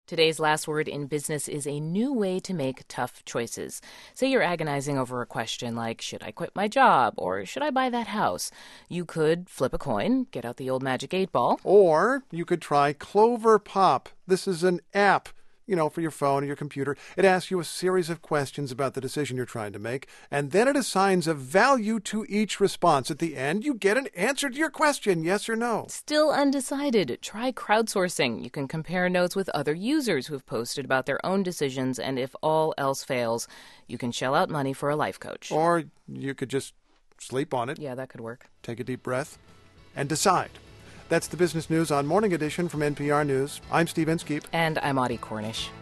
Today's last word in business is a new way to make tough choices. Say you're agonizing over a question like, should I quit my job or should I buy that house? You could flip a coin, get out the old magic 8-ball. Or you could try Clover Pop. This is an app, for your phone or your computer. It asks you a series of questions about the decision you're trying to make, and then it assigns a value to each response. At the end, you get an answer to your question, yes or no. Still undecided? Try crowdsourcing. You can compare notes with other users who have posted about their own decisions, and if all else fails, you can shell out money for a life coach. Or you could just sleep on it. Yeah, that could work. Take a deep breath and decide. That's the business news on Morning Edition from NPR News. I'm Steve Inskeep. And I'm Audie Cornish.